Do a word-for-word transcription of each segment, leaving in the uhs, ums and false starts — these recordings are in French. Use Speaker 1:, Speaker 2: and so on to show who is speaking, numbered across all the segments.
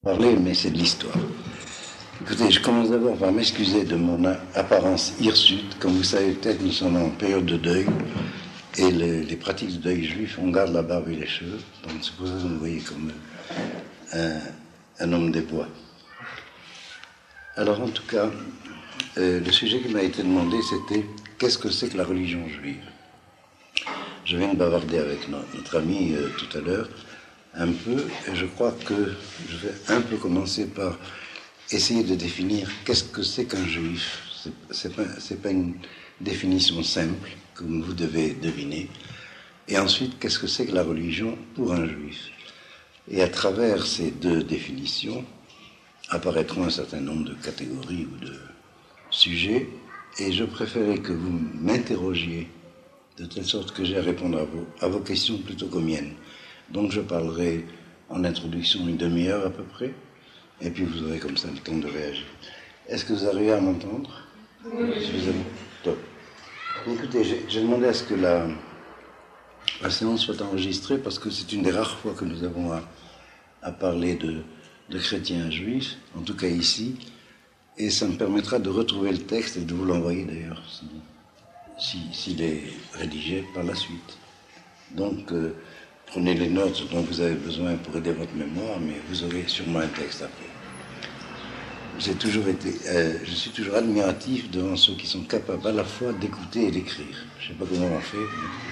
Speaker 1: Parler, mais c'est de l'histoire. Écoutez, je commence d'abord par m'excuser de mon apparence hirsute. Comme vous savez peut-être, nous sommes en période de deuil, et les, les pratiques de deuil juif, on garde la barbe et les cheveux, donc c'est pour ça que vous me voyez comme un, un homme des bois. Alors en tout cas, euh, le sujet qui m'a été demandé, c'était « Qu'est-ce que c'est que la religion juive ?» Je viens de bavarder avec notre, notre ami euh, tout à l'heure, un peu, et je crois que je vais un peu commencer par essayer de définir qu'est-ce que c'est qu'un juif. C'est, c'est pas, c'est pas une définition simple, comme vous devez deviner. Et ensuite, qu'est-ce que c'est que la religion pour un juif? Et à travers ces deux définitions, apparaîtront un certain nombre de catégories ou de sujets, et je préférais que vous m'interrogiez de telle sorte que j'ai à répondre à vos, à vos questions plutôt qu'aux miennes. Donc je parlerai en introduction une demi-heure à peu près, et puis vous aurez comme ça le temps de réagir. Est-ce que vous arrivez à m'entendre? Oui. Top. Écoutez, j'ai, j'ai demandé à ce que la, la séance soit enregistrée parce que c'est une des rares fois que nous avons à, à parler de, de chrétiens juifs, en tout cas ici, et ça me permettra de retrouver le texte et de vous l'envoyer d'ailleurs, si, si, s'il est rédigé par la suite. Donc, euh, prenez les notes dont vous avez besoin pour aider votre mémoire, mais vous aurez sûrement un texte après. J'ai toujours été, euh, je suis toujours admiratif devant ceux qui sont capables à la fois d'écouter et d'écrire. Je ne sais pas comment on fait.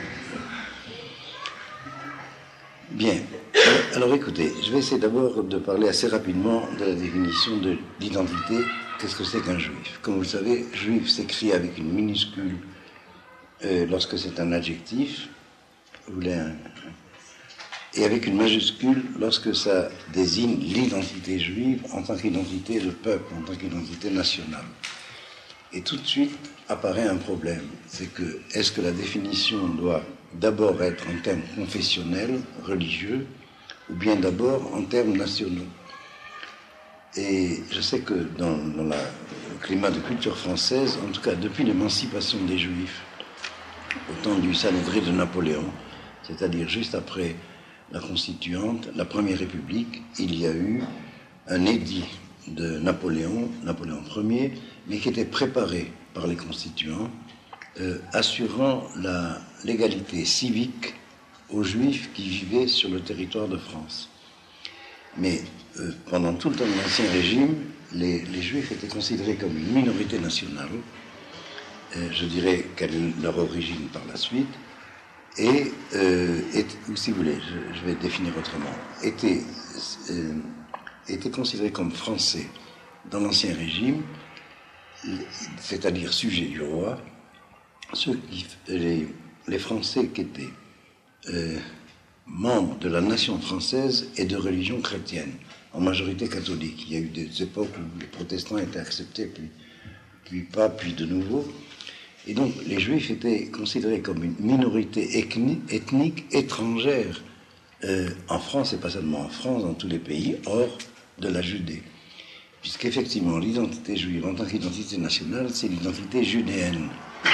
Speaker 1: Mais... Bien. Alors écoutez, je vais essayer d'abord de parler assez rapidement de la définition de l'identité. Qu'est-ce que c'est qu'un juif? Comme vous le savez, juif s'écrit avec une minuscule euh, lorsque c'est un adjectif. Vous voulez un... et avec une majuscule lorsque ça désigne l'identité juive en tant qu'identité de peuple, en tant qu'identité nationale. Et tout de suite apparaît un problème, c'est que est-ce que la définition doit d'abord être en termes confessionnels, religieux, ou bien d'abord en termes nationaux? Et je sais que dans, dans la, le climat de culture française, en tout cas depuis l'émancipation des Juifs, au temps du Sanhédrin de Napoléon, c'est-à-dire juste après la Constituante, la Première République, il y a eu un édit de Napoléon, Napoléon Ier, mais qui était préparé par les constituants, euh, assurant la l'égalité civique aux Juifs qui vivaient sur le territoire de France. Mais euh, pendant tout le temps de l'Ancien Régime, les, les Juifs étaient considérés comme une minorité nationale, euh, je dirais quelle est leur origine par la suite, et, euh, et ou si vous voulez, je, je vais définir autrement, étaient, euh, étaient considérés comme français dans l'Ancien Régime, c'est-à-dire sujets du roi, ceux qui, les, les Français qui étaient euh, membres de la nation française et de religion chrétienne, en majorité catholique. Il y a eu des époques où les protestants étaient acceptés, puis, puis pas, puis de nouveau. Et donc, les Juifs étaient considérés comme une minorité ethnique étrangère euh, en France, et pas seulement en France, dans tous les pays, hors de la Judée. Puisqu'effectivement, l'identité juive en tant qu'identité nationale, c'est l'identité judéenne.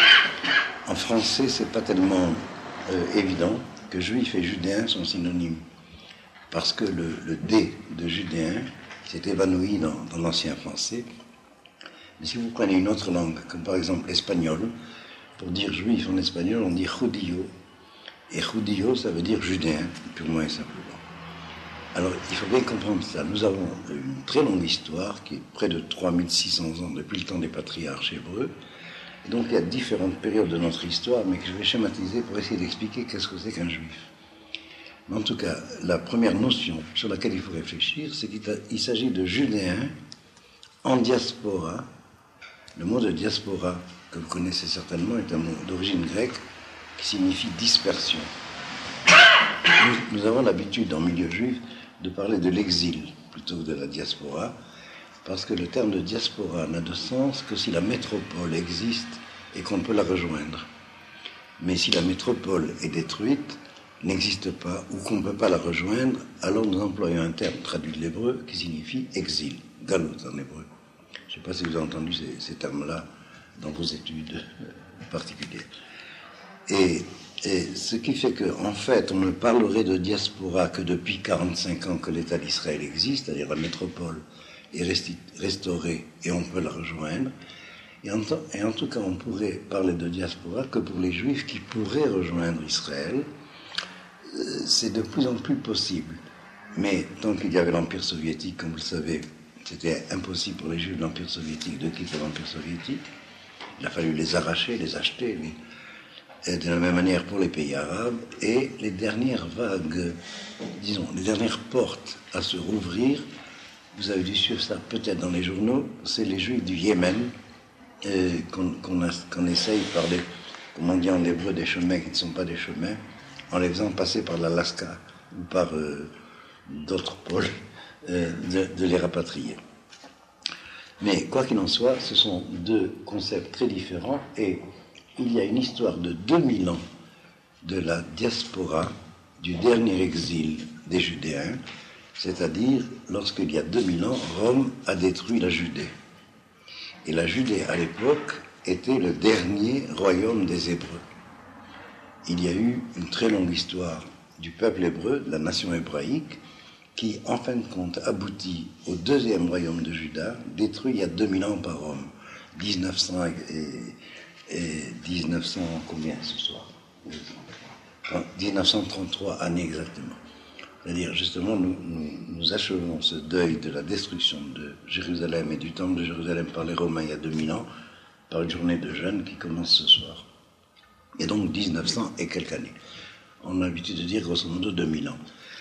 Speaker 1: En français, c'est pas tellement euh, évident que juif et judéen sont synonymes. Parce que le, le D de judéen s'est évanoui dans, dans l'ancien français. Mais si vous prenez une autre langue, comme par exemple l'espagnol, pour dire juif en espagnol, on dit judío. Et judío, ça veut dire judéen, purement et simplement. Alors, il faut bien comprendre ça. Nous avons une très longue histoire, qui est près de trois mille six cents ans, depuis le temps des patriarches hébreux. Et donc, il y a différentes périodes de notre histoire, mais que je vais schématiser pour essayer d'expliquer qu'est-ce que c'est qu'un juif. Mais en tout cas, la première notion sur laquelle il faut réfléchir, c'est qu'il s'agit de judéens en diaspora. Le mot de diaspora, que vous connaissez certainement, est un mot d'origine grecque qui signifie dispersion. Nous, nous avons l'habitude, en milieu juif, de parler de l'exil plutôt que de la diaspora, parce que le terme de diaspora n'a de sens que si la métropole existe et qu'on peut la rejoindre. Mais si la métropole est détruite, n'existe pas ou qu'on ne peut pas la rejoindre, alors nous employons un terme traduit de l'hébreu qui signifie exil, galut en hébreu. Je ne sais pas si vous avez entendu ces, ces termes-là dans vos études particulières. Et Et ce qui fait qu'en fait, on ne parlerait de diaspora que depuis quarante-cinq ans que l'État d'Israël existe, c'est-à-dire la métropole est resti- restaurée et on peut la rejoindre. Et en, temps, et en tout cas, on pourrait parler de diaspora que pour les Juifs qui pourraient rejoindre Israël. Euh, c'est de plus en plus possible. Mais tant qu'il y avait l'Empire soviétique, comme vous le savez, c'était impossible pour les Juifs de l'Empire soviétique de quitter l'Empire soviétique. Il a fallu les arracher, les acheter, les... Et de la même manière pour les pays arabes. Et les dernières vagues, disons, les dernières portes à se rouvrir, vous avez dû suivre ça peut-être dans les journaux, c'est les Juifs du Yémen, euh, qu'on, qu'on, a, qu'on essaye par les, comme on dit en hébreu, des chemins qui ne sont pas des chemins, en les faisant passer par l'Alaska ou par euh, d'autres pôles, euh, de, de les rapatrier. Mais quoi qu'il en soit, ce sont deux concepts très différents et il y a une histoire de deux mille ans de la diaspora, du dernier exil des Judéens, c'est-à-dire lorsqu'il y a deux mille ans, Rome a détruit la Judée. Et la Judée, à l'époque, était le dernier royaume des Hébreux. Il y a eu une très longue histoire du peuple hébreu, de la nation hébraïque, qui, en fin de compte, aboutit au deuxième royaume de Juda, détruit il y a deux mille ans par Rome, dix-neuf cents et, et dix-neuf cents combien ce soir dix-neuf cent trente-trois années exactement. C'est-à-dire, justement, nous, nous, nous achevons ce deuil de la destruction de Jérusalem et du temple de Jérusalem par les Romains il y a deux mille ans, par une journée de jeûne qui commence ce soir. Et donc dix-neuf cents et quelques années. On a l'habitude de dire grosso modo deux mille ans.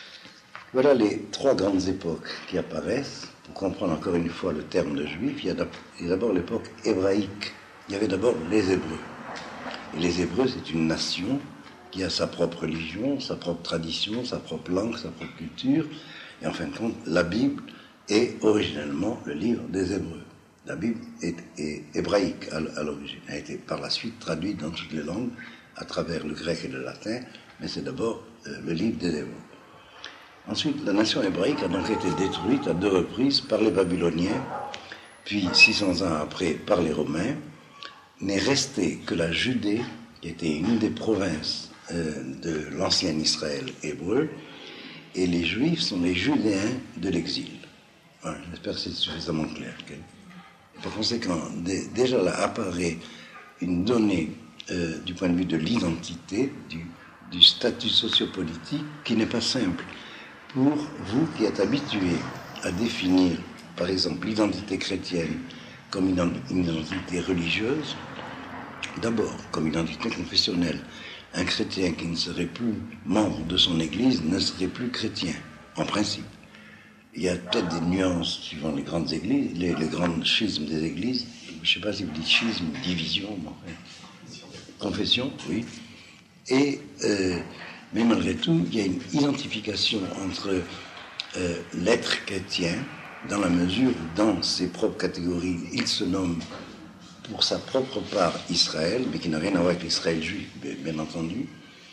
Speaker 1: Voilà les trois grandes époques qui apparaissent. Pour comprendre encore une fois le terme de juif, il y a d'abord l'époque hébraïque. Il y avait d'abord les Hébreux. Et les Hébreux, c'est une nation qui a sa propre religion, sa propre tradition, sa propre langue, sa propre culture. Et en fin de compte, la Bible est originellement le livre des Hébreux. La Bible est, est hébraïque à, à l'origine. Elle a été par la suite traduite dans toutes les langues, à travers le grec et le latin, mais c'est d'abord euh, le livre des Hébreux. Ensuite, la nation hébraïque a donc été détruite à deux reprises par les Babyloniens, puis six cents ans après par les Romains. N'est resté que la Judée, qui était une des provinces euh, de l'ancien Israël hébreu, et les Juifs sont les Judéens de l'exil. Voilà, j'espère que c'est suffisamment clair. Okay. Par conséquent, d- déjà là apparaît une donnée euh, du point de vue de l'identité, du, du statut sociopolitique, qui n'est pas simple. Pour vous qui êtes habitués à définir, par exemple, l'identité chrétienne comme une, une identité religieuse, d'abord comme identité confessionnelle. Un chrétien qui ne serait plus membre de son église ne serait plus chrétien, en principe. Il y a peut-être des nuances suivant les grandes églises, les, les grands schismes des églises. Je ne sais pas si vous dites schisme, division, bon, confession, oui. Et, euh, mais malgré tout, il y a une identification entre euh, l'être chrétien, dans la mesure où, dans ses propres catégories, il se nomme pour sa propre part Israël, mais qui n'a rien à voir avec l'Israël juif, bien entendu.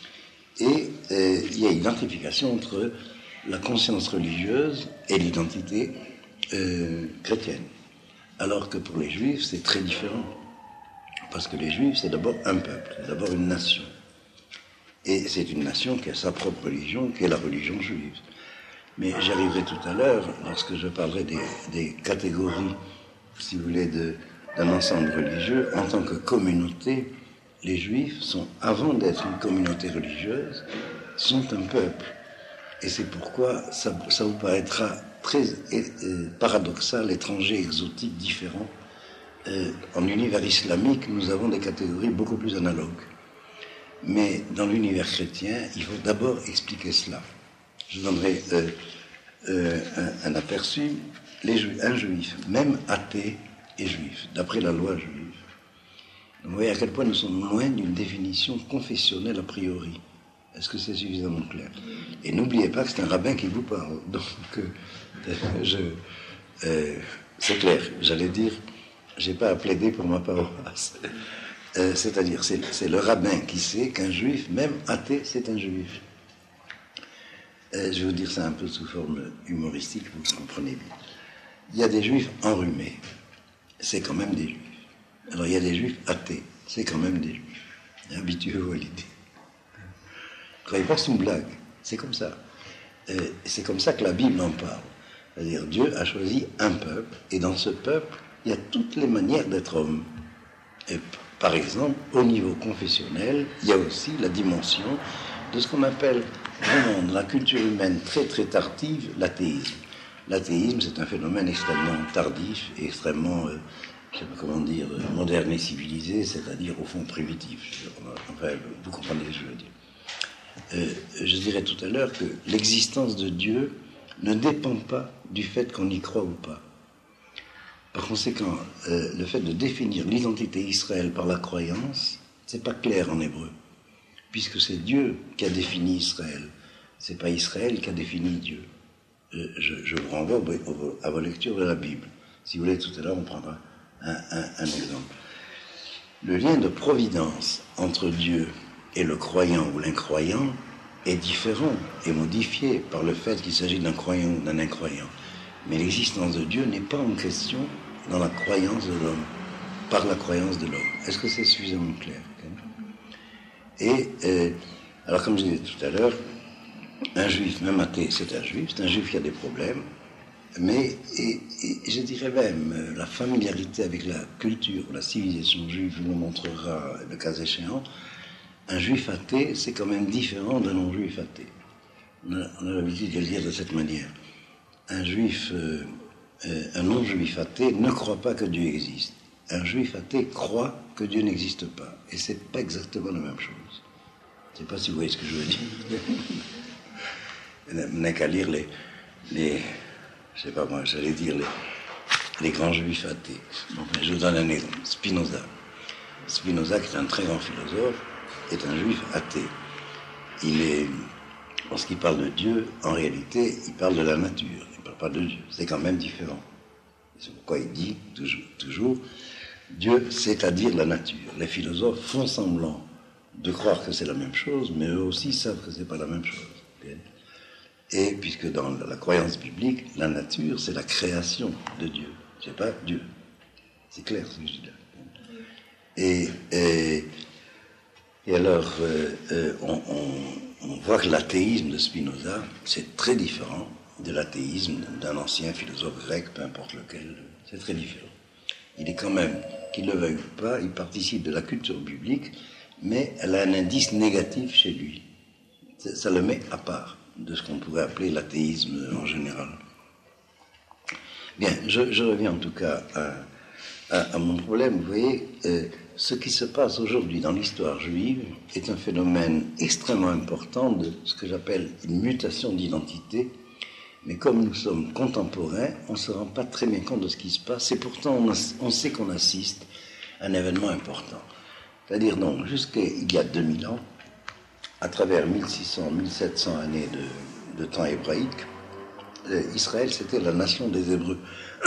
Speaker 1: Et euh, il y a une identification entre la conscience religieuse et l'identité euh, chrétienne. Alors que pour les Juifs, c'est très différent. Parce que les Juifs, c'est d'abord un peuple, c'est d'abord une nation. Et c'est une nation qui a sa propre religion, qui est la religion juive. Mais j'y arriverai tout à l'heure, lorsque je parlerai des, des catégories, si vous voulez, de, d'un ensemble religieux. En tant que communauté, les Juifs sont, avant d'être une communauté religieuse, sont un peuple. Et c'est pourquoi ça, ça vous paraîtra très euh, paradoxal, étranger, exotique, différent. Euh, en univers islamique, nous avons des catégories beaucoup plus analogues. Mais dans l'univers chrétien, il faut d'abord expliquer cela. Je donnerai euh, euh, un, un aperçu. Les juifs, un juif, même athée, est juif, d'après la loi juive. Donc, vous voyez à quel point nous sommes loin d'une définition confessionnelle a priori. Est-ce que c'est suffisamment clair? Et n'oubliez pas que c'est un rabbin qui vous parle. Donc, euh, je, euh, c'est clair. J'allais dire, j'ai pas à plaider pour ma paroisse. Euh, c'est-à-dire, c'est, c'est le rabbin qui sait qu'un juif, même athée, c'est un juif. Euh, je vais vous dire ça un peu sous forme humoristique, vous le comprenez bien. Il y a des juifs enrhumés, c'est quand même des juifs. Alors il y a des juifs athées, c'est quand même des juifs. Habituez-vous à l'idée. croyez pas que c'est une blague. C'est comme ça. Euh, c'est comme ça que la Bible en parle. C'est-à-dire, Dieu a choisi un peuple, et dans ce peuple, il y a toutes les manières d'être homme. Et par exemple, au niveau confessionnel, il y a aussi la dimension de ce qu'on appelle, vraiment, dans la culture humaine très très tardive, l'athéisme. L'athéisme, c'est un phénomène extrêmement tardif et extrêmement, euh, je ne sais pas comment dire, moderne et civilisé, c'est-à-dire au fond primitif. Enfin, vous comprenez ce que je veux dire. Euh, je dirais tout à l'heure que l'existence de Dieu ne dépend pas du fait qu'on y croit ou pas. Par conséquent, euh, le fait de définir l'identité Israël par la croyance, c'est pas clair en hébreu, puisque c'est Dieu qui a défini Israël. C'est pas Israël qui a défini Dieu. Euh, je, je vous renvoie à vos lectures de la Bible. Si vous voulez, tout à l'heure, on prendra un, un, un exemple. Le lien de providence entre Dieu et le croyant ou l'incroyant est différent et modifié par le fait qu'il s'agit d'un croyant ou d'un incroyant. Mais l'existence de Dieu n'est pas en question dans la croyance de l'homme, par la croyance de l'homme. Est-ce que c'est suffisamment clair? Et, euh, alors comme je disais tout à l'heure, un juif, même athée, c'est un juif, c'est un juif qui a des problèmes, mais, et, et je dirais même, la familiarité avec la culture, la civilisation juive nous montrera, le cas échéant, un juif athée, c'est quand même différent d'un non-juif athée. On a, on a l'habitude de le dire de cette manière. Un juif, euh, euh, un non-juif athée ne croit pas que Dieu existe. Un juif athée croit que Dieu n'existe pas. Et c'est pas exactement la même chose. Je ne sais pas si vous voyez ce que je veux dire. Il n'a qu'à lire les, les, je sais pas moi, j'allais dire les, les grands juifs athées. Bon, je vous donne un exemple. Spinoza. Spinoza, qui est un très grand philosophe, est un juif athée. Il est, lorsqu'il parle de Dieu, en réalité, il parle de la nature. Il ne parle pas de Dieu. C'est quand même différent. C'est pourquoi il dit toujours, toujours Dieu, c'est-à-dire la nature. Les philosophes font semblant de croire que c'est la même chose, mais eux aussi savent que c'est pas la même chose. Et puisque dans la croyance biblique, la nature, c'est la création de Dieu. C'est pas Dieu. C'est clair ce que je dis là. Et, et, et alors, euh, euh, on, on, on voit que l'athéisme de Spinoza, c'est très différent de l'athéisme d'un ancien philosophe grec, peu importe lequel. C'est très différent. Il est quand même, qu'il ne le veuille pas, il participe de la culture biblique, mais elle a un indice négatif chez lui. Ça, ça le met à part de ce qu'on pourrait appeler l'athéisme en général. Bien, je, je reviens en tout cas à, à, à mon problème. Vous voyez, euh, ce qui se passe aujourd'hui dans l'histoire juive est un phénomène extrêmement important de ce que j'appelle une mutation d'identité. Mais comme nous sommes contemporains, on ne se rend pas très bien compte de ce qui se passe. Et pourtant, on, a, on sait qu'on assiste à un événement important. C'est-à-dire, non, jusqu'il y a deux mille ans, à travers mille six cents, mille sept cents années de, de temps hébraïque, Israël, c'était la nation des Hébreux.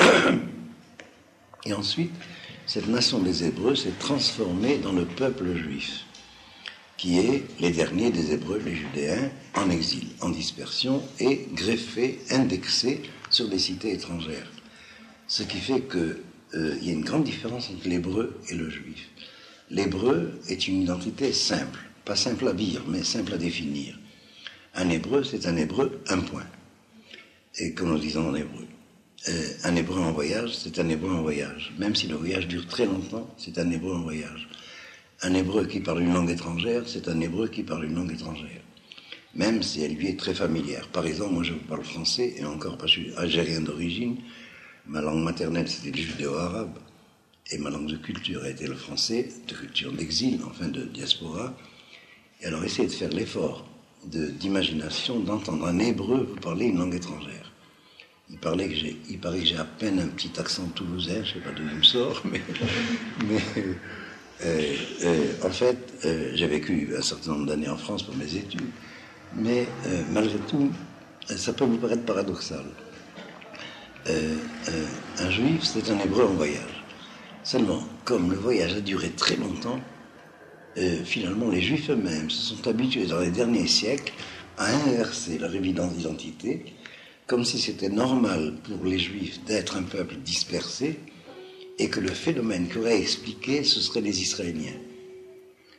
Speaker 1: Et ensuite, cette nation des Hébreux s'est transformée dans le peuple juif, qui est les derniers des Hébreux, les Judéens, en exil, en dispersion, et greffés, indexés sur des cités étrangères. Ce qui fait qu'il euh, y a une grande différence entre l'hébreu et le juif. L'hébreu est une identité simple, pas simple à dire, mais simple à définir. Un hébreu, c'est un hébreu, un point. Et comme nous disons en hébreu. Euh, un hébreu en voyage, c'est un hébreu en voyage. Même si le voyage dure très longtemps, c'est un hébreu en voyage. Un hébreu qui parle une langue étrangère, c'est un hébreu qui parle une langue étrangère. Même si elle lui est très familière. Par exemple, moi je parle français, et encore parce que je suis algérien d'origine, ma langue maternelle c'était le judéo-arabe, et ma langue de culture a été le français, de culture d'exil, enfin de diaspora. Et alors essayez de faire l'effort de, d'imagination d'entendre un hébreu vous parler une langue étrangère. Il, parlait que j'ai, il paraît que j'ai à peine un petit accent toulousain, je ne sais pas d'où il me sort, mais... mais euh, euh, en fait, euh, j'ai vécu un certain nombre d'années en France pour mes études, mais euh, malgré tout, ça peut vous paraître paradoxal. Euh, euh, un juif, c'est un hébreu en voyage. Seulement, comme le voyage a duré très longtemps, euh, finalement, les juifs eux-mêmes se sont habitués dans les derniers siècles à inverser leur évidence d'identité, comme si c'était normal pour les juifs d'être un peuple dispersé, et que le phénomène qu'aurait expliqué, ce seraient les Israéliens.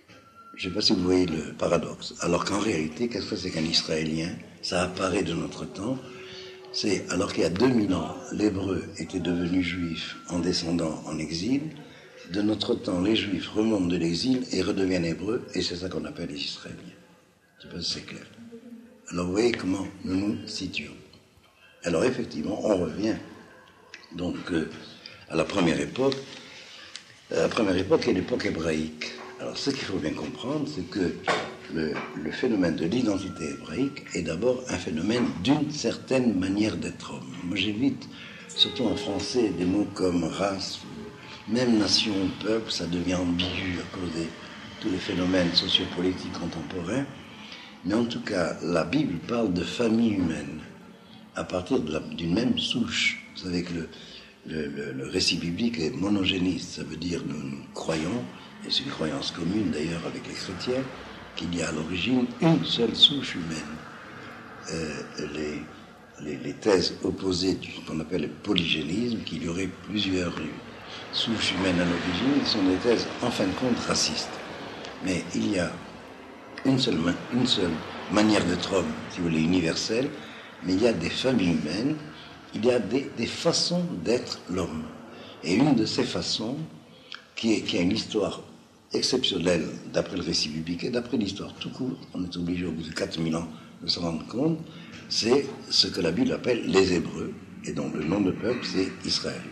Speaker 1: Je ne sais pas si vous voyez le paradoxe. Alors qu'en réalité, qu'est-ce que c'est qu'un Israélien? Ça apparaît de notre temps. C'est alors qu'il y a deux mille ans, l'hébreu était devenu juif en descendant en exil. De notre temps, les juifs remontent de l'exil et redeviennent hébreux, et c'est ça qu'on appelle les Israéliens. Je ne sais pas si c'est clair. Alors vous voyez comment nous nous situons. Alors effectivement, on revient donc euh, à la première époque. La première époque est l'époque hébraïque. Alors ce qu'il faut bien comprendre, c'est que le, le phénomène de l'identité hébraïque est d'abord un phénomène d'une certaine manière d'être homme. Moi j'évite, surtout en français, des mots comme race, même nation, peuple, ça devient ambigu à cause de tous les phénomènes sociopolitiques contemporains. Mais en tout cas, la Bible parle de famille humaine, à partir d'une même souche. Vous savez que le, le, le, le récit biblique est monogéniste, ça veut dire nous, nous croyons, et c'est une croyance commune d'ailleurs avec les chrétiens, qu'il y a à l'origine une seule souche humaine. Euh, les, les, les thèses opposées du qu'on appelle le polygénisme, qu'il y aurait plusieurs souches humaines à l'origine, sont des thèses en fin de compte racistes. Mais il y a une seule, une seule manière d'être homme, si vous voulez, universelle, mais il y a des familles humaines, il y a des, des façons d'être l'homme. Et une de ces façons, qui, est, qui a une histoire exceptionnelle d'après le récit biblique et d'après l'histoire tout court, on est obligé au bout de quatre mille ans de se rendre compte, c'est ce que la Bible appelle les Hébreux, et dont le nom de peuple c'est Israël.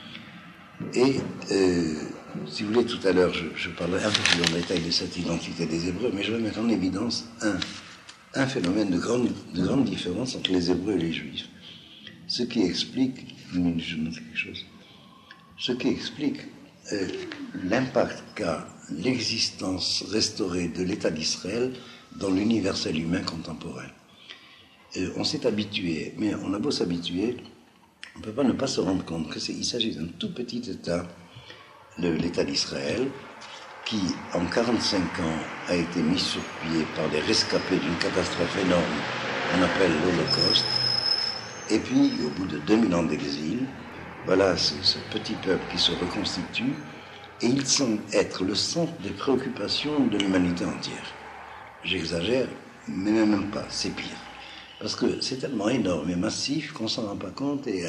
Speaker 1: Et euh, si vous voulez, tout à l'heure, je, je parlerai un peu plus en détail de cette identité des Hébreux, mais je vais mettre en évidence un, un phénomène de grande, de grande différence entre les Hébreux et les Juifs. Ce qui explique, une minute, je note quelque chose, ce qui explique euh, l'impact qu'a l'existence restaurée de l'État d'Israël dans l'universel humain contemporain. Euh, on s'est habitué, mais on a beau s'habituer, on ne peut pas ne pas se rendre compte qu'il s'agit d'un tout petit État, l'État d'Israël, qui, en quarante-cinq ans, a été mis sur pied par les rescapés d'une catastrophe énorme qu'on appelle l'Holocauste. Et puis, au bout de deux mille ans d'exil, voilà ce, ce petit peuple qui se reconstitue, et il semble être le centre des préoccupations de l'humanité entière. J'exagère, mais même pas, c'est pire. Parce que c'est tellement énorme et massif qu'on ne s'en rend pas compte, et,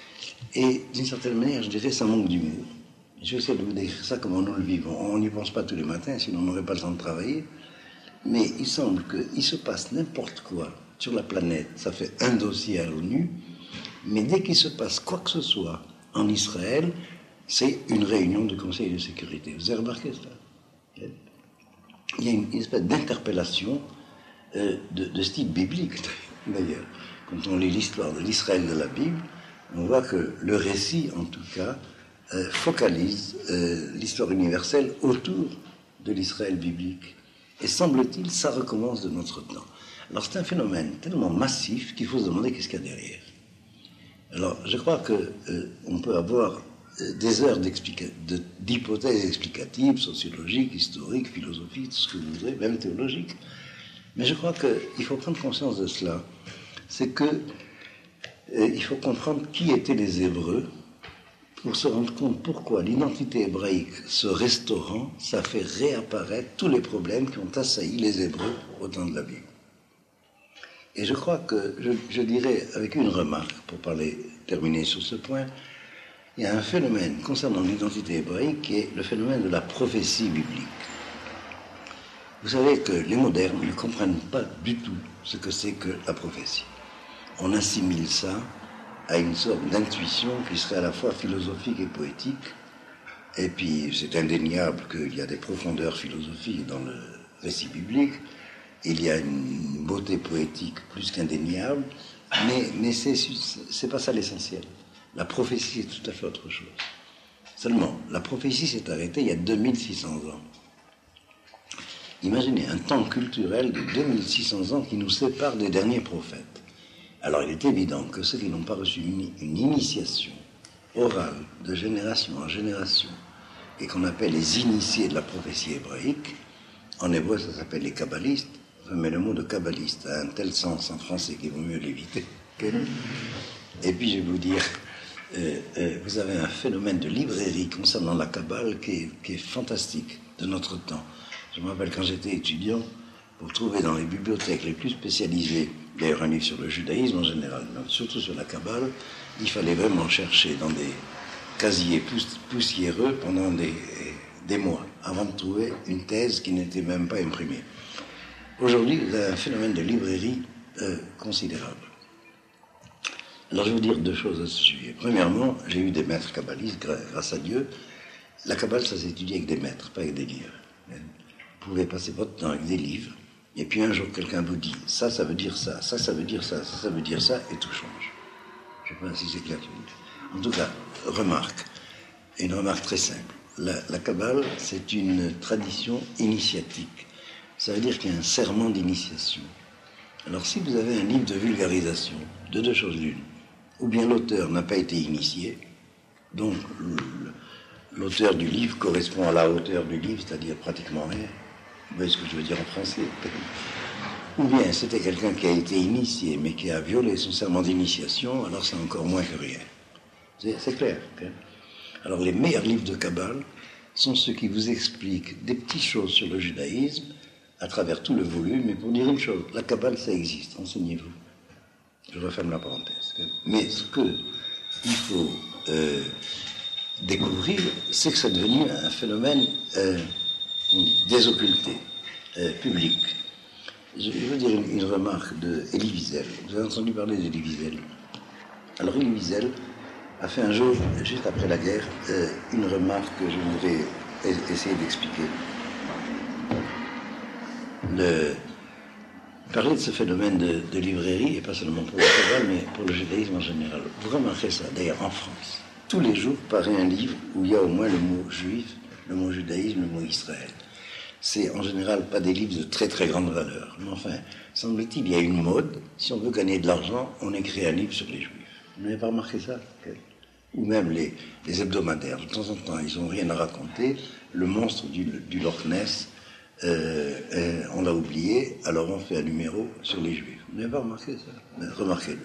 Speaker 1: et d'une certaine manière, je dirais, ça manque d'humour. Je vais essayer de vous décrire ça comme nous le vivons. On n'y pense pas tous les matins, sinon on n'aurait pas le temps de travailler. Mais il semble qu'il se passe n'importe quoi sur la planète. Ça fait un dossier à l'ONU. Mais dès qu'il se passe quoi que ce soit en Israël, c'est une réunion du Conseil de sécurité. Vous avez remarqué ça? Il y a une espèce d'interpellation euh, de, de style biblique, d'ailleurs. Quand on lit l'histoire de l'Israël de la Bible, on voit que le récit, en tout cas, Euh, focalise euh, l'histoire universelle autour de l'Israël biblique. Et semble-t-il, ça recommence de notre temps. Alors c'est un phénomène tellement massif qu'il faut se demander qu'est-ce qu'il y a derrière. Alors je crois qu'on euh, peut avoir euh, des heures de, d'hypothèses explicatives, sociologiques, historiques, philosophiques, tout ce que vous voudrez, même théologiques. Mais je crois qu'il faut prendre conscience de cela. C'est que euh, il faut comprendre qui étaient les Hébreux, pour se rendre compte pourquoi l'identité hébraïque se restaurant, ça fait réapparaître tous les problèmes qui ont assailli les Hébreux au temps de la Bible. Et je crois que, je, je dirais avec une remarque, pour parler, terminer sur ce point, il y a un phénomène concernant l'identité hébraïque qui est le phénomène de la prophétie biblique. Vous savez que les modernes ne comprennent pas du tout ce que c'est que la prophétie. On assimile ça à une sorte d'intuition qui serait à la fois philosophique et poétique. Et puis, c'est indéniable qu'il y a des profondeurs philosophiques dans le récit biblique. Il y a une beauté poétique plus qu'indéniable. Mais, mais c'est, c'est pas ça l'essentiel. La prophétie, c'est tout à fait autre chose. Seulement, la prophétie s'est arrêtée il y a deux mille six cents ans. Imaginez un temps culturel de deux mille six cents ans qui nous sépare des derniers prophètes. Alors il est évident que ceux qui n'ont pas reçu une, une initiation orale de génération en génération et qu'on appelle les initiés de la prophétie hébraïque, en hébreu ça s'appelle les kabbalistes, mais le mot de kabbaliste a un tel sens en français qu'il vaut mieux l'éviter. Et puis je vais vous dire, euh, euh, vous avez un phénomène de librairie concernant la Kabbale qui est, qui est fantastique de notre temps. Je me rappelle quand j'étais étudiant, pour trouver dans les bibliothèques les plus spécialisées, d'ailleurs un livre sur le judaïsme en général, mais surtout sur la Kabbale, il fallait vraiment chercher dans des casiers poussiéreux pendant des, des mois, avant de trouver une thèse qui n'était même pas imprimée. Aujourd'hui, vous avez un phénomène de librairie euh, considérable. Alors je vais vous dire deux choses à ce sujet. Premièrement, j'ai eu des maîtres kabbalistes, grâce à Dieu. La Kabbale, ça s'étudie avec des maîtres, pas avec des livres. Vous pouvez passer votre temps avec des livres, et puis un jour quelqu'un vous dit, ça, ça veut dire ça, ça, ça veut dire ça, ça, ça veut dire ça, et tout change. Je ne sais pas si c'est clair. En tout cas, remarque, une remarque très simple. La, la Kabbale, c'est une tradition initiatique. Ça veut dire qu'il y a un serment d'initiation. Alors si vous avez un livre de vulgarisation, de deux choses l'une, ou bien l'auteur n'a pas été initié, donc l'auteur du livre correspond à la hauteur du livre, c'est-à-dire pratiquement rien. Vous voyez ce que je veux dire en français? Ou bien c'était quelqu'un qui a été initié, mais qui a violé son serment d'initiation, alors c'est encore moins que rien. C'est clair. Okay? Alors les meilleurs livres de Kabbale sont ceux qui vous expliquent des petites choses sur le judaïsme, à travers tout le volume, mais pour dire une chose, la Kabbale, ça existe, renseignez-vous. Je referme la parenthèse. Mais ce qu'il faut euh, découvrir, c'est que c'est devenu un phénomène euh, désocculté, euh, public. Je, je veux dire une, une remarque d'Elie Wiesel. Vous avez entendu parler d'Elie Wiesel. Alors Elie Wiesel a fait un jour, juste après la guerre, euh, une remarque que je voudrais essayer d'expliquer. De parler de ce phénomène de, de librairie, et pas seulement pour le Kabbale, mais pour le judaïsme en général. Vous remarquez ça, d'ailleurs en France. Tous les jours paraît un livre où il y a au moins le mot juif, le mot judaïsme, le mot Israël. C'est en général pas des livres de très très grande valeur. Mais enfin, semble-t-il, il y a une mode. Si on veut gagner de l'argent, on écrit un livre sur les juifs. Vous n'avez pas remarqué ça? Ou même les, les hebdomadaires. De temps en temps, ils n'ont rien à raconter. Le monstre du, du Loch Ness, Euh, euh, on l'a oublié, alors on fait un numéro sur les juifs. Vous n'avez pas remarqué ça? Remarquez-le.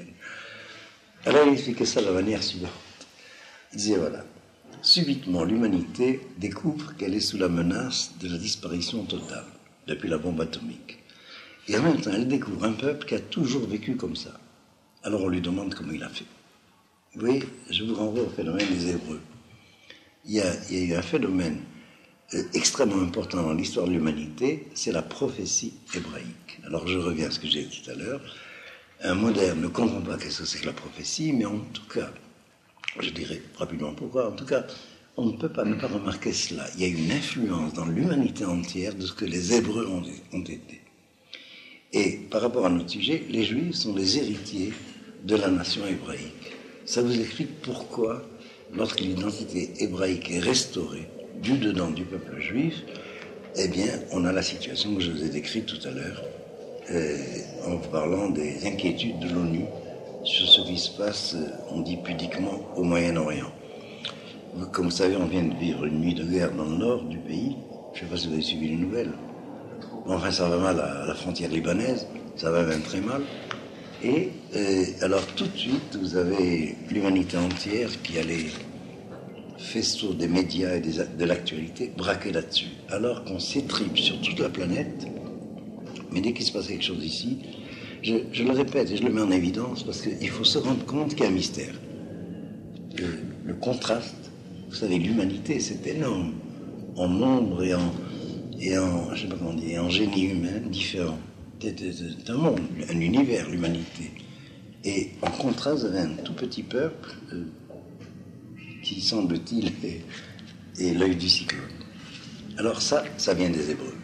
Speaker 1: Alors il expliquait ça de la manière suivante. Il disait voilà, subitement l'humanité découvre qu'elle est sous la menace de la disparition totale depuis la bombe atomique. Et en même temps, elle découvre un peuple qui a toujours vécu comme ça. Alors on lui demande comment il a fait. Vous voyez, je vous renvoie au phénomène des Hébreux. Il y a, il y a eu un phénomène extrêmement important dans l'histoire de l'humanité, c'est la prophétie hébraïque. Alors je reviens à ce que j'ai dit tout à l'heure. Un moderne ne comprend pas qu'est-ce que c'est que la prophétie, mais en tout cas, je dirais rapidement pourquoi, en tout cas, on ne peut pas ne pas remarquer cela. Il y a une influence dans l'humanité entière de ce que les Hébreux ont, ont été. Et par rapport à notre sujet, les Juifs sont les héritiers de la nation hébraïque. Ça vous explique pourquoi, lorsque l'identité hébraïque est restaurée, du dedans du peuple juif, eh bien, on a la situation que je vous ai décrite tout à l'heure, euh, en parlant des inquiétudes de l'ONU sur ce qui se passe, on dit pudiquement, au Moyen-Orient. Comme vous savez, on vient de vivre une nuit de guerre dans le nord du pays. Je ne sais pas si vous avez suivi les nouvelles. Enfin, ça va mal à la frontière libanaise, ça va même très mal. Et euh, alors, tout de suite, vous avez l'humanité entière qui allait faisceau des médias et des, de l'actualité braqué là-dessus, alors qu'on s'étripe sur toute la planète. Mais dès qu'il se passe quelque chose ici, je, je le répète et je le mets en évidence parce qu'il faut se rendre compte qu'il y a un mystère. Le, le contraste, vous savez, l'humanité, c'est énorme, en nombre et en, et en, je sais pas comment dire, en génie humain différent. C'est, c'est un monde, un univers, l'humanité. Et en contraste, vous avez un tout petit peuple euh, qui, semble-t-il, est, est l'œil du cyclone. Alors ça, ça vient des Hébreux.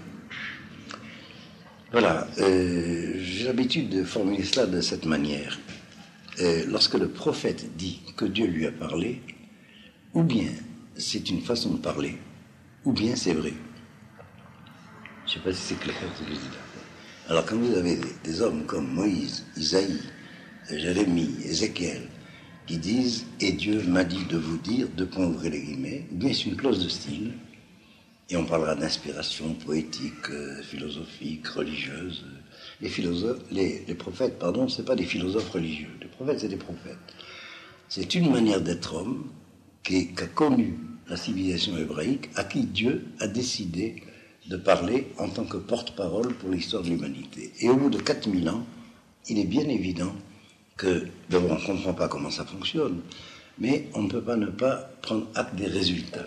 Speaker 1: Voilà, euh, j'ai l'habitude de formuler cela de cette manière. Euh, lorsque le prophète dit que Dieu lui a parlé, ou bien c'est une façon de parler, ou bien c'est vrai. Je ne sais pas si c'est clair ce que je dis là. Alors quand vous avez des, des hommes comme Moïse, Isaïe, Jérémie, Ézéchiel, qui disent « Et Dieu m'a dit de vous dire », de point ouvrir les guillemets, ou bien c'est une clause de style, et on parlera d'inspiration poétique, euh, philosophique, religieuse. Les philosophes, les, les prophètes, pardon, c'est pas des philosophes religieux. Les prophètes, c'est des prophètes. C'est une manière d'être homme qui, qui a connu la civilisation hébraïque, à qui Dieu a décidé de parler en tant que porte-parole pour l'histoire de l'humanité. Et au bout de quatre mille ans, il est bien évident que, d'abord, on ne comprend pas comment ça fonctionne, mais on ne peut pas ne pas prendre acte des résultats.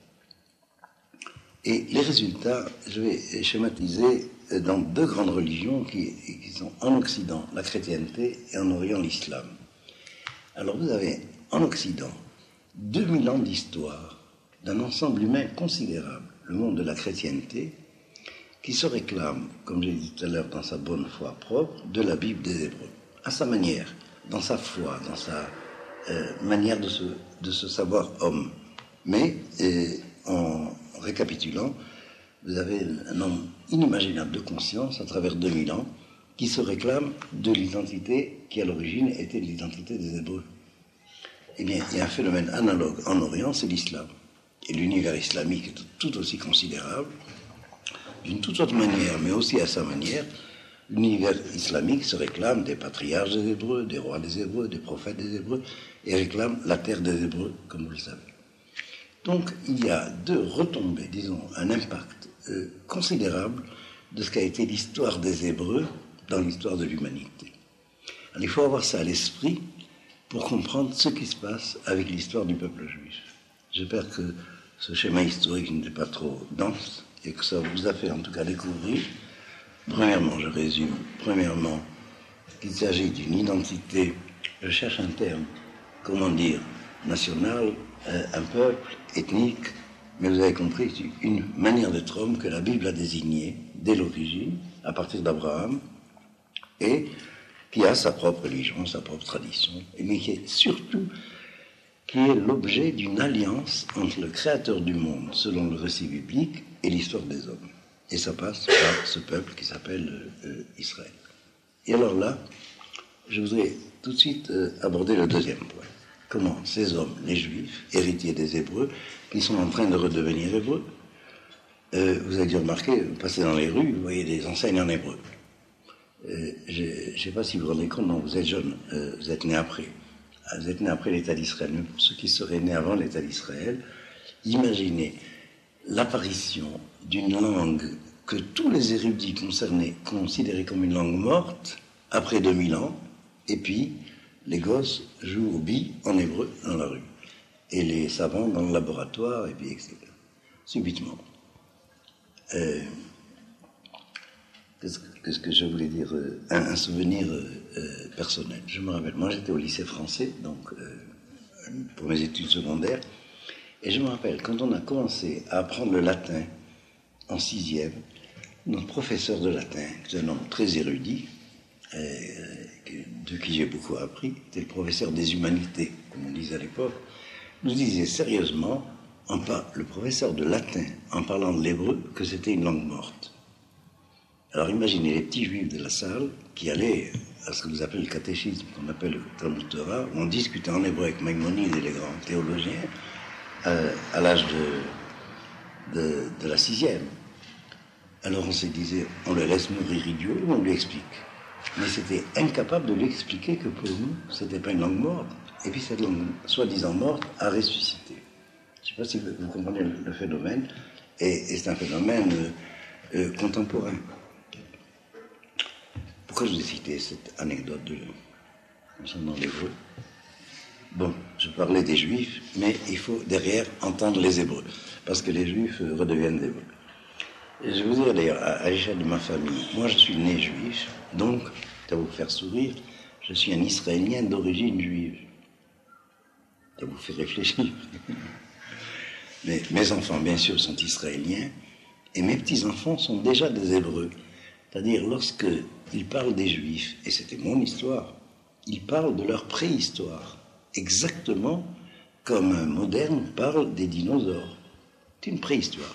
Speaker 1: Et les résultats, je vais schématiser dans deux grandes religions qui, qui sont en Occident, la chrétienté, et en Orient, l'islam. Alors vous avez, en Occident, deux mille ans d'histoire d'un ensemble humain considérable, le monde de la chrétienté, qui se réclame, comme j'ai dit tout à l'heure, dans sa bonne foi propre, de la Bible des Hébreux, à sa manière, dans sa foi, dans sa euh, manière de se, de se savoir homme. Mais, euh, en récapitulant, vous avez un nombre inimaginable de conscience à travers deux mille ans qui se réclame de l'identité qui, à l'origine, était l'identité des Hébreux. Eh bien, il y a un phénomène analogue en Orient, c'est l'islam. Et l'univers islamique est tout aussi considérable, d'une toute autre manière, mais aussi à sa manière. L'univers islamique se réclame des patriarches des Hébreux, des rois des Hébreux, des prophètes des Hébreux, et réclame la terre des Hébreux, comme vous le savez. Donc, il y a deux retombées, disons, un impact euh, considérable de ce qu'a été l'histoire des Hébreux dans l'histoire de l'humanité. Alors, il faut avoir ça à l'esprit pour comprendre ce qui se passe avec l'histoire du peuple juif. J'espère que ce schéma historique n'était pas trop dense et que ça vous a fait en tout cas découvrir. Premièrement, je résume, premièrement, qu'il s'agit d'une identité, je cherche un terme, comment dire, nationale, euh, un peuple, ethnique, mais vous avez compris, c'est une manière d'être homme que la Bible a désignée dès l'origine, à partir d'Abraham, et qui a sa propre religion, sa propre tradition, mais qui est surtout qui est l'objet d'une alliance entre le créateur du monde, selon le récit biblique, et l'histoire des hommes. Et ça passe par ce peuple qui s'appelle euh, Israël. Et alors là, je voudrais tout de suite euh, aborder le deuxième point. Comment ces hommes, les Juifs, héritiers des Hébreux, qui sont en train de redevenir Hébreux, euh, vous avez dû remarquer, vous passez dans les rues, vous voyez des enseignes en hébreu. Euh, je ne sais pas si vous vous rendez compte, non, vous êtes jeune, euh, vous êtes né après. Vous êtes né après l'État d'Israël. Mais pour ceux qui seraient nés avant l'État d'Israël, imaginez l'apparition d'une langue que tous les érudits concernés considéraient comme une langue morte après deux mille ans, et puis les gosses jouent aux billes en hébreu dans la rue, et les savants dans le laboratoire, et puis et cetera. Subitement. Euh, Qu'est-ce que, qu'est-ce que je voulais dire euh, un, un souvenir euh, euh, personnel. Je me rappelle, moi j'étais au lycée français, donc euh, pour mes études secondaires, et je me rappelle, quand on a commencé à apprendre le latin en sixième, notre professeur de latin, qui est un homme très érudit, euh, de qui j'ai beaucoup appris, c'était le professeur des humanités, comme on disait à l'époque, nous disait sérieusement, en par, le professeur de latin, en parlant de l'hébreu, que c'était une langue morte. Alors imaginez les petits juifs de la salle qui allaient à ce que vous appelez le catéchisme, qu'on appelle le Talmud Torah, où on discutait en hébreu avec Maïmonide et les grands théologiens euh, à l'âge de, de, de la sixième. Alors on se disait, on le laisse mourir idiot ou on lui explique. Mais c'était incapable de lui expliquer que pour nous, c'était pas une langue morte. Et puis cette langue, soi-disant morte, a ressuscité. Je ne sais pas si vous, vous comprenez le, le phénomène, et, et c'est un phénomène euh, euh, contemporain. Pourquoi je vous ai cité cette anecdote de, concernant l'hébreu? Bon, je parlais des Juifs, mais il faut derrière entendre les Hébreux, parce que les Juifs redeviennent des Hébreux. Et je vous dirais d'ailleurs, à, à l'échelle de ma famille, moi je suis né juif, donc, ça va vous faire sourire, je suis un Israélien d'origine juive. Ça vous fait réfléchir. Mais mes enfants, bien sûr, sont israéliens, et mes petits-enfants sont déjà des Hébreux. C'est-à-dire, lorsqu'ils parlent des Juifs, et c'était mon histoire, ils parlent de leur préhistoire, exactement comme un moderne parle des dinosaures. C'est une préhistoire.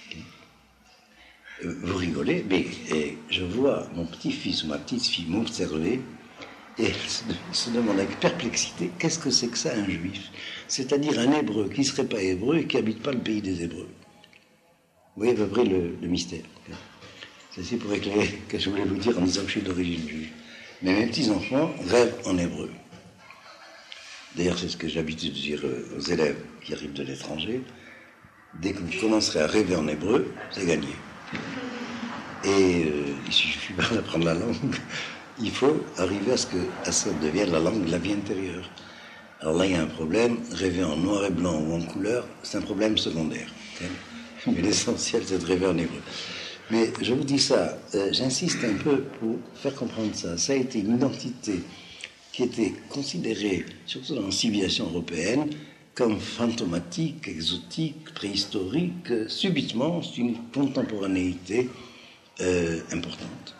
Speaker 1: Vous rigolez, mais et je vois mon petit-fils ou ma petite-fille m'observer et elle se demande avec perplexité, qu'est-ce que c'est que ça, un Juif? C'est-à-dire un Hébreu qui ne serait pas Hébreu et qui n'habite pas le pays des Hébreux. Vous voyez à peu près le, le mystère. Ceci pour éclairer ce que je voulais vous dire en disant que je suis d'origine juive. Mais mes petits-enfants rêvent en hébreu. D'ailleurs, c'est ce que j'ai l'habitude de dire aux élèves qui arrivent de l'étranger. Dès que vous commencerez à rêver en hébreu, c'est gagné. Et euh, il suffit pas d'apprendre la langue. Il faut arriver à ce que à ça devienne la langue de la vie intérieure. Alors là, il y a un problème. Rêver en noir et blanc ou en couleur, c'est un problème secondaire. Mais l'essentiel, c'est de rêver en hébreu. Mais je vous dis ça, euh, j'insiste un peu pour faire comprendre ça. Ça a été une identité qui était considérée, surtout dans la civilisation européenne, comme fantomatique, exotique, préhistorique. Subitement, c'est une contemporanéité euh, importante.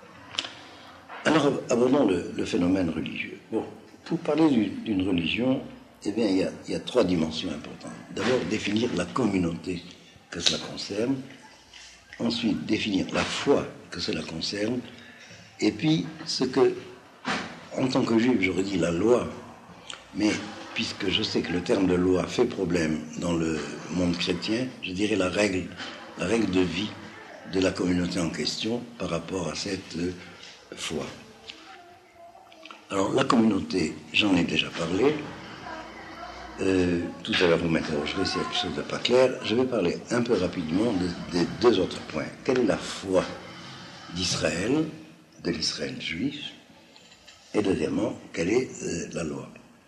Speaker 1: Alors, abordons le, le phénomène religieux. Bon, pour parler d'une religion, eh bien, il y a, il y a trois dimensions importantes. D'abord, définir la communauté que cela concerne. Ensuite, définir la foi que cela concerne. Et puis, ce que, en tant que juif, j'aurais dit la loi, mais puisque je sais que le terme de loi fait problème dans le monde chrétien, je dirais la règle, la règle de vie de la communauté en question par rapport à cette euh, foi. Alors, la communauté, j'en ai déjà parlé. Euh, tout à l'heure, vous m'interrogerez s'il y a quelque chose de pas clair. Je vais parler un peu rapidement de, des deux autres points. Quelle est la foi d'Israël, de l'Israël juif? Et deuxièmement, quelle est euh, la loi?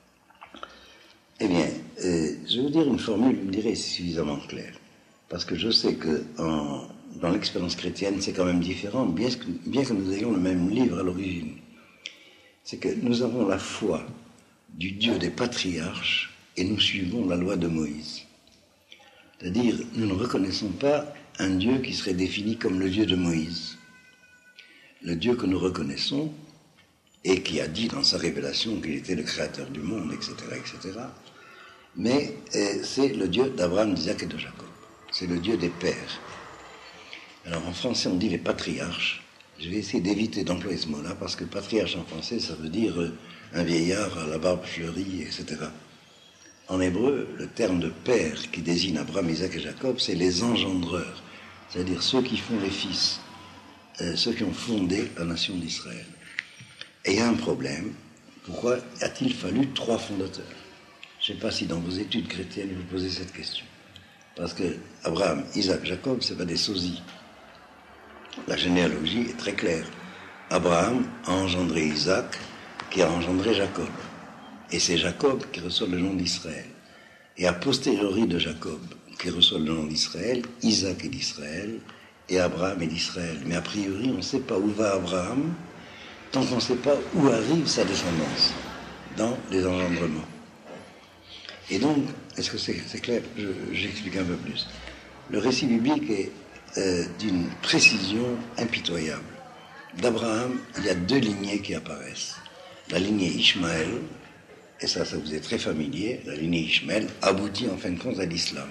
Speaker 1: Eh bien, euh, je vais vous dire une formule, je dirais, suffisamment claire. Parce que je sais que en, dans l'expérience chrétienne, c'est quand même différent, bien que, bien que nous ayons le même livre à l'origine. C'est que nous avons la foi du Dieu des patriarches et nous suivons la loi de Moïse. C'est-à-dire, nous ne reconnaissons pas un Dieu qui serait défini comme le Dieu de Moïse. Le Dieu que nous reconnaissons, et qui a dit dans sa révélation qu'il était le créateur du monde, et cetera, et cetera, mais euh, c'est le Dieu d'Abraham, d'Isaac et de Jacob. C'est le Dieu des pères. Alors en français, on dit les patriarches. Je vais essayer d'éviter d'employer ce mot-là, parce que patriarche en français, ça veut dire euh, un vieillard à la barbe fleurie, et cetera. En hébreu, le terme de père qui désigne Abraham, Isaac et Jacob, c'est les engendreurs, c'est-à-dire ceux qui font les fils, euh, ceux qui ont fondé la nation d'Israël. Et il y a un problème. Pourquoi a-t-il fallu trois fondateurs? Je ne sais pas si dans vos études chrétiennes vous posez cette question. Parce que Abraham, Isaac, Jacob, ce n'est pas des sosies. La généalogie est très claire. Abraham a engendré Isaac, qui a engendré Jacob. Et c'est Jacob qui reçoit le nom d'Israël. Et a posteriori de Jacob, qui reçoit le nom d'Israël, Isaac est d'Israël, et Abraham est d'Israël. Mais a priori, on ne sait pas où va Abraham, tant qu'on ne sait pas où arrive sa descendance, dans les engendrements. Et donc, est-ce que c'est, c'est clair? Je, J'explique un peu plus. Le récit biblique est euh, d'une précision impitoyable. D'Abraham, il y a deux lignées qui apparaissent. La lignée Ishmaël, et ça, ça vous est très familier, la lignée Ishmaël aboutit en fin de compte à l'islam.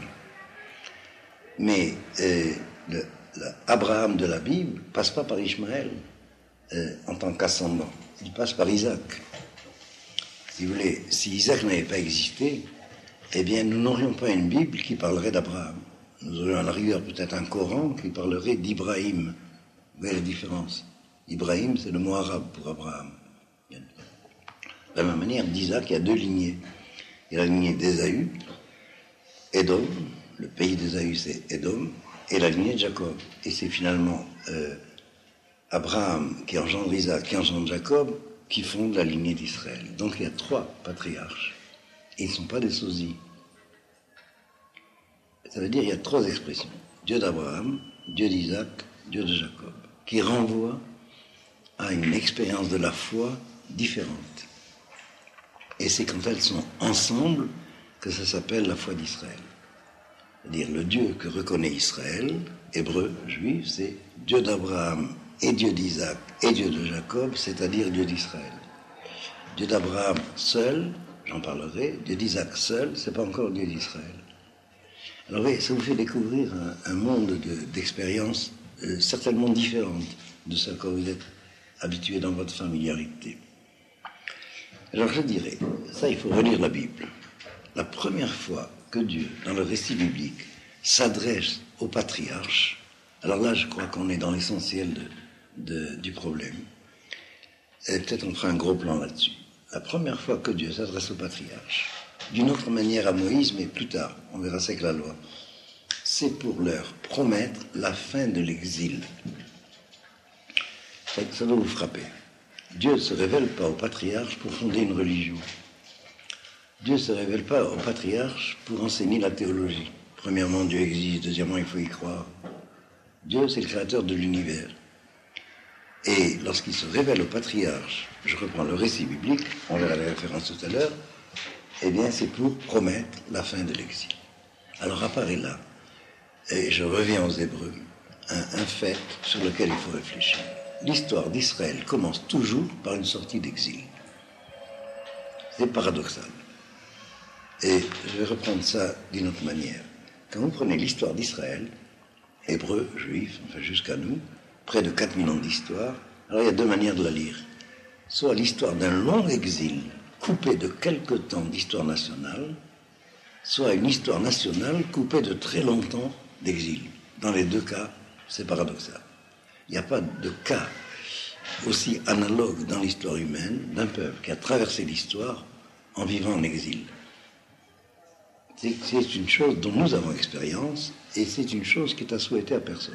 Speaker 1: Mais euh, le, l'Abraham de la Bible ne passe pas par Ishmaël euh, en tant qu'ascendant. Il passe par Isaac. Si vous voulez, si Isaac n'avait pas existé, eh bien, nous n'aurions pas une Bible qui parlerait d'Abraham. Nous aurions à la rigueur peut-être un Coran qui parlerait d'Ibrahim. Vous voyez la différence? Ibrahim, c'est le mot arabe pour Abraham. De la même manière, d'Isaac, il y a deux lignées. Il y a la lignée d'Ésaü, Édom, le pays d'Ésaü, c'est Édom, et la lignée de Jacob. Et c'est finalement euh, Abraham qui engendre Isaac, qui engendre Jacob, qui fonde la lignée d'Israël. Donc il y a trois patriarches. Et ils ne sont pas des sosies. Ça veut dire qu'il y a trois expressions. Dieu d'Abraham, Dieu d'Isaac, Dieu de Jacob, qui renvoient à une expérience de la foi différente. Et c'est quand elles sont ensemble que ça s'appelle la foi d'Israël. C'est-à-dire le Dieu que reconnaît Israël, hébreu, juif, c'est Dieu d'Abraham et Dieu d'Isaac et Dieu de Jacob, c'est-à-dire Dieu d'Israël. Dieu d'Abraham seul, j'en parlerai, Dieu d'Isaac seul, c'est pas encore Dieu d'Israël. Alors oui, ça vous fait découvrir un, un monde de, d'expériences euh, certainement différentes de ce que vous êtes habitué dans votre familiarité. Alors je dirais, ça il faut relire la Bible. La première fois que Dieu, dans le récit biblique, s'adresse aux patriarches, alors là je crois qu'on est dans l'essentiel de, de, du problème, et peut-être on fera un gros plan là-dessus. La première fois que Dieu s'adresse aux patriarches, d'une autre manière à Moïse, mais plus tard, on verra c'est que la loi, c'est pour leur promettre la fin de l'exil. Ça, ça doit vous frapper. Dieu ne se révèle pas aux patriarches pour fonder une religion. Dieu ne se révèle pas aux patriarches pour enseigner la théologie. Premièrement, Dieu existe. Deuxièmement, il faut y croire. Dieu, c'est le créateur de l'univers. Et lorsqu'il se révèle aux patriarches, je reprends le récit biblique, on verra les références tout à l'heure, eh bien, c'est pour promettre la fin de l'exil. Alors apparaît là, et je reviens aux Hébreux, un, un fait sur lequel il faut réfléchir. L'histoire d'Israël commence toujours par une sortie d'exil. C'est paradoxal. Et je vais reprendre ça d'une autre manière. Quand vous prenez l'histoire d'Israël, Hébreux, Juifs, enfin jusqu'à nous, près de quatre mille ans d'histoire, alors il y a deux manières de la lire. Soit l'histoire d'un long exil, coupé de quelque temps d'histoire nationale, soit une histoire nationale coupée de très longtemps d'exil. Dans les deux cas, c'est paradoxal. Il n'y a pas de cas aussi analogue dans l'histoire humaine d'un peuple qui a traversé l'histoire en vivant en exil. C'est, c'est une chose dont nous avons expérience et c'est une chose qui est à souhaiter à personne.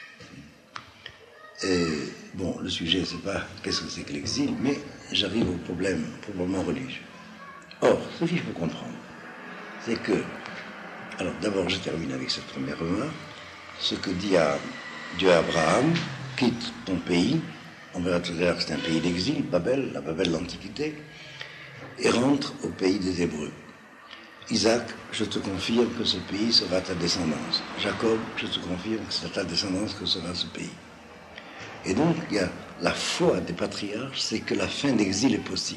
Speaker 1: Et, bon, le sujet, c'est pas qu'est-ce que c'est que l'exil, mais j'arrive au problème probablement religieux. Or, ce qu'il faut comprendre, c'est que, alors d'abord je termine avec cette première remarque, ce que dit à Dieu à Abraham, quitte ton pays, on verra tout à l'heure que c'est un pays d'exil, Babel, la Babel de l'Antiquité, et rentre au pays des Hébreux. Isaac, je te confirme que ce pays sera ta descendance. Jacob, je te confirme que c'est ta descendance que sera ce pays. Et donc, il y a la foi des patriarches, c'est que la fin d'exil est possible.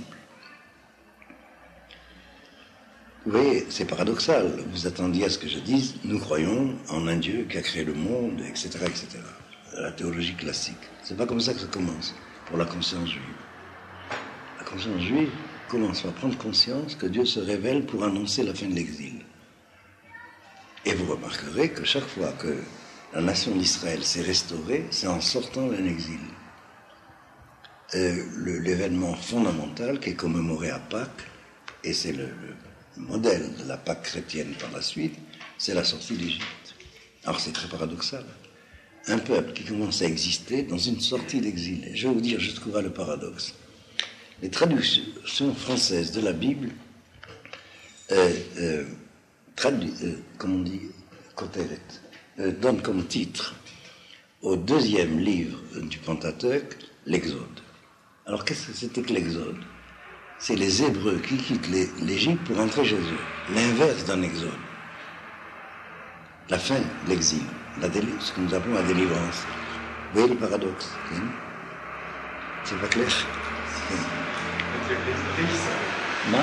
Speaker 1: Vous voyez, c'est paradoxal. Vous attendiez à ce que je dise, nous croyons en un Dieu qui a créé le monde, et cetera, et cetera. La théologie classique. C'est pas comme ça que ça commence, pour la conscience juive. La conscience juive commence par prendre conscience que Dieu se révèle pour annoncer la fin de l'exil. Et vous remarquerez que chaque fois que la nation d'Israël s'est restaurée, c'est en sortant d'un exil. Euh, le, l'événement fondamental qui est commémoré à Pâques, et c'est le, le modèle de la Pâque chrétienne par la suite, c'est la sortie d'Égypte. Alors c'est très paradoxal. Un peuple qui commence à exister dans une sortie d'exil. Je vais vous dire jusqu'où va le paradoxe. Les traductions françaises de la Bible euh, euh, traduit, euh, comme on dit, Koteret, euh, donne comme titre au deuxième livre du Pentateuque l'Exode. Alors qu'est-ce que c'était que l'Exode? C'est les Hébreux qui quittent les, l'Égypte pour entrer chez eux. L'inverse d'un exode. La fin de l'exil, la déli- ce que nous appelons la délivrance. Vous voyez le paradoxe, hein? C'est pas clair? Non?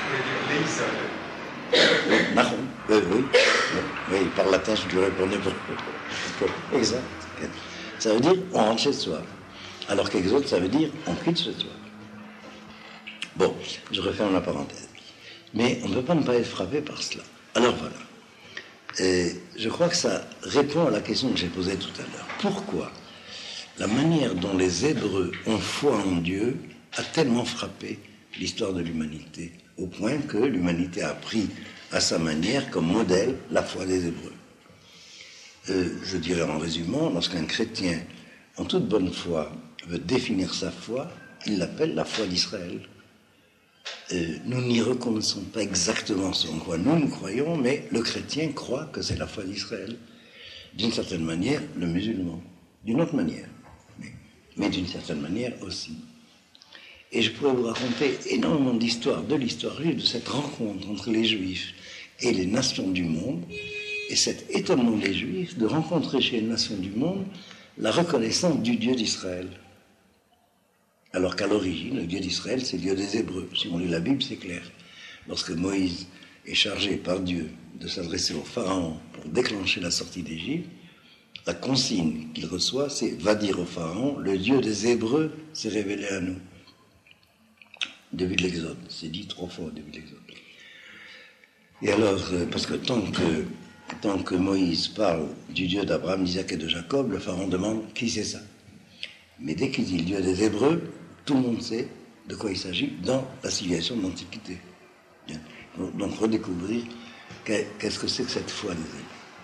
Speaker 1: Marron. Oui, oui. Oui, par latin, je lui répondais pour... Exact. Ça veut dire on rentre chez soi. Alors qu'exode, ça veut dire on quitte chez soi. Bon, je referme la parenthèse. Mais on ne peut pas ne pas être frappé par cela. Alors voilà. Et je crois que ça répond à la question que j'ai posée tout à l'heure. Pourquoi la manière dont les Hébreux ont foi en Dieu a tellement frappé l'histoire de l'humanité, au point que l'humanité a pris à sa manière comme modèle la foi des Hébreux. Euh, je dirais en résumant, lorsqu'un chrétien, en toute bonne foi, veut définir sa foi, il l'appelle la foi d'Israël. Euh, nous n'y reconnaissons pas exactement ce en quoi nous nous croyons, mais le chrétien croit que c'est la foi d'Israël. D'une certaine manière, le musulman. D'une autre manière, mais, mais d'une certaine manière aussi. Et je pourrais vous raconter énormément d'histoires, de l'histoire juive, de cette rencontre entre les Juifs et les nations du monde, et cet étonnement des Juifs de rencontrer chez les nations du monde la reconnaissance du Dieu d'Israël. Alors qu'à l'origine, le Dieu d'Israël, c'est le Dieu des Hébreux. Si on lit la Bible, c'est clair. Lorsque Moïse est chargé par Dieu de s'adresser au Pharaon pour déclencher la sortie d'Égypte, la consigne qu'il reçoit, c'est « Va dire au Pharaon, le Dieu des Hébreux s'est révélé à nous ». Début de l'Exode, c'est dit trois fois au début de l'Exode. Et alors, parce que tant que, tant que Moïse parle du Dieu d'Abraham, d'Isaac et de Jacob, le Pharaon demande « Qui c'est ça ?» Mais dès qu'il dit le Dieu des Hébreux, tout le monde sait de quoi il s'agit dans la civilisation de l'Antiquité. Donc redécouvrir qu'est-ce que c'est que cette foi des Hébreux.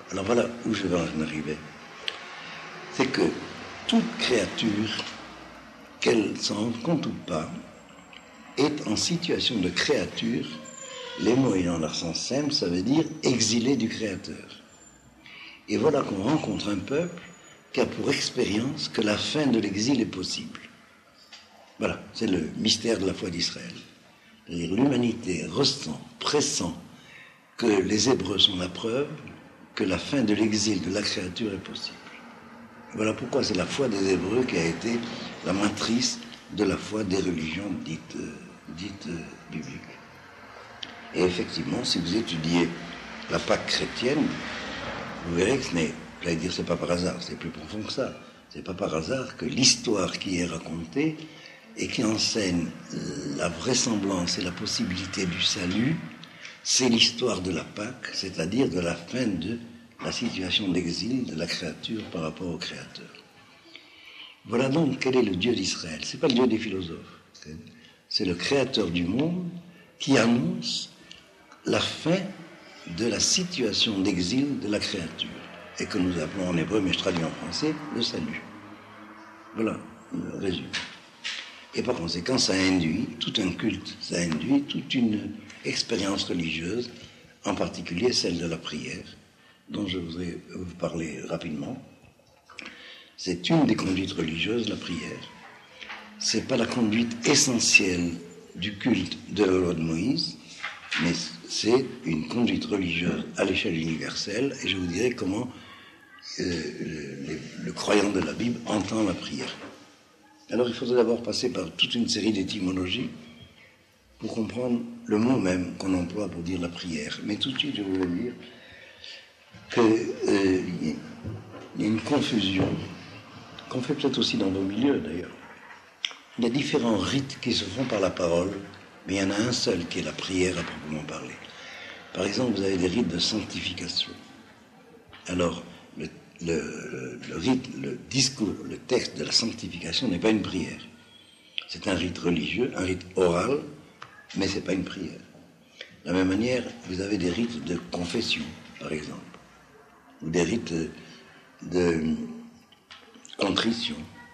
Speaker 1: Alors voilà où je vais en arriver. C'est que toute créature, qu'elle s'en rende compte ou pas, est en situation de créature. Les mots ayant leur sens simple, ça veut dire exilé du Créateur. Et voilà qu'on rencontre un peuple qui a pour expérience que la fin de l'exil est possible. Voilà, c'est le mystère de la foi d'Israël. C'est-à-dire l'humanité ressent, pressent que les Hébreux sont la preuve que la fin de l'exil de la créature est possible. Voilà pourquoi c'est la foi des Hébreux qui a été la matrice de la foi des religions dites, euh, dites euh, bibliques. Et effectivement, si vous étudiez la Pâque chrétienne, vous verrez que ce n'est, j'allais dire, c'est pas par hasard, c'est plus profond que ça. C'est pas par hasard que l'histoire qui est racontée et qui enseigne la vraisemblance et la possibilité du salut, c'est l'histoire de la Pâque, c'est-à-dire de la fin de la situation d'exil de la créature par rapport au Créateur. Voilà donc quel est le Dieu d'Israël. C'est pas le Dieu des philosophes, c'est le Créateur du monde qui annonce la fin de la situation d'exil de la créature, et que nous appelons en hébreu, mais je traduis en français, le salut. Voilà le résumé. Et par conséquent, ça induit tout un culte, ça induit toute une expérience religieuse, en particulier celle de la prière, dont je voudrais vous parler rapidement. C'est une des conduites religieuses, la prière. C'est pas la conduite essentielle du culte de la loi de Moïse, mais c'est une conduite religieuse à l'échelle universelle, et je vous dirai comment euh, le, le croyant de la Bible entend la prière. Alors il faudrait d'abord passer par toute une série d'étymologies pour comprendre le mot même qu'on emploie pour dire la prière. Mais tout de suite, je voulais dire qu'il euh, y a une confusion, qu'on fait peut-être aussi dans vos milieux d'ailleurs. Il y a différents rites qui se font par la parole, mais il y en a un seul qui est la prière à proprement parler. Par exemple, vous avez des rites de sanctification. Alors, le, le, le rite, le discours, le texte de la sanctification n'est pas une prière. C'est un rite religieux, un rite oral, mais ce n'est pas une prière. De la même manière, vous avez des rites de confession, par exemple, ou des rites de contrition.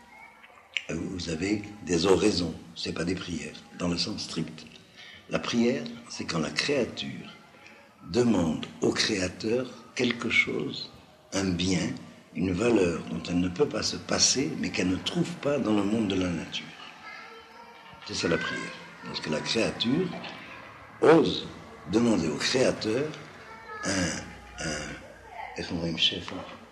Speaker 1: Vous avez des oraisons, ce n'est pas des prières, dans le sens strict. La prière, c'est quand la créature demande au Créateur quelque chose, un bien, une valeur dont elle ne peut pas se passer, mais qu'elle ne trouve pas dans le monde de la nature. C'est ça la prière. Parce que la créature ose demander au Créateur un... un est-ce qu'on a une chef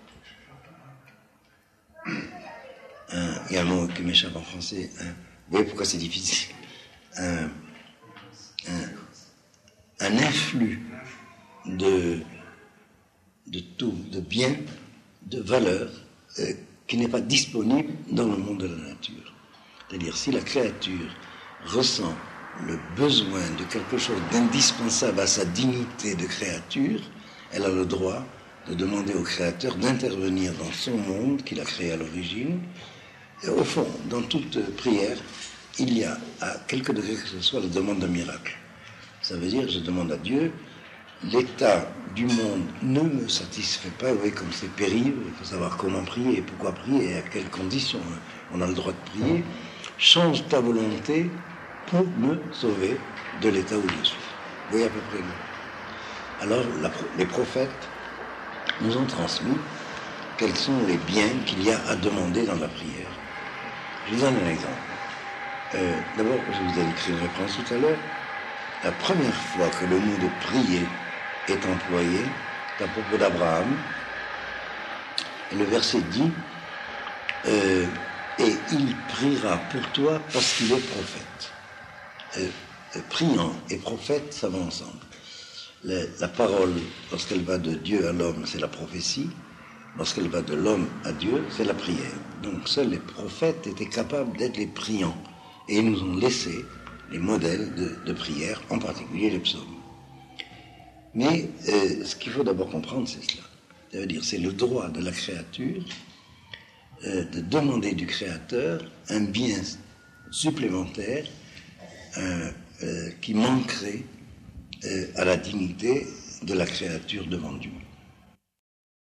Speaker 1: un, il y a un mot qui m'échappe en français. Un, vous voyez pourquoi c'est difficile. Un, un, un influx de, de tout, de biens, de valeurs, euh, qui n'est pas disponible dans le monde de la nature. C'est-à-dire, si la créature ressent le besoin de quelque chose d'indispensable à sa dignité de créature, elle a le droit de demander au Créateur d'intervenir dans son monde qu'il a créé à l'origine. Et au fond, dans toute prière, il y a, à quelque degré que ce soit, la demande d'un miracle. Ça veut dire, je demande à Dieu, l'état du monde ne me satisfait pas, vous voyez comme c'est pénible, il faut savoir comment prier, pourquoi prier, et à quelles conditions on a le droit de prier. Change ta volonté pour me sauver de l'état où je suis. Vous voyez à peu près. Alors, la, les prophètes nous ont transmis quels sont les biens qu'il y a à demander dans la prière. Je vous donne un exemple. Euh, d'abord, je vous ai écrit une réponse tout à l'heure. La première fois que le mot de prier est employé, c'est à propos d'Abraham. Et le verset dit euh, et il priera pour toi parce qu'il est prophète. Euh, euh, priant et prophète, ça va ensemble. La, la parole, lorsqu'elle va de Dieu à l'homme, c'est la prophétie. Lorsqu'elle va de l'homme à Dieu, c'est la prière. Donc seuls les prophètes étaient capables d'être les priants. Et ils nous ont laissé les modèles de, de prière, en particulier les psaumes. Mais euh, ce qu'il faut d'abord comprendre, c'est cela. Ça veut dire, c'est le droit de la créature euh, de demander du Créateur un bien supplémentaire euh, euh, qui manquerait euh, à la dignité de la créature devant Dieu.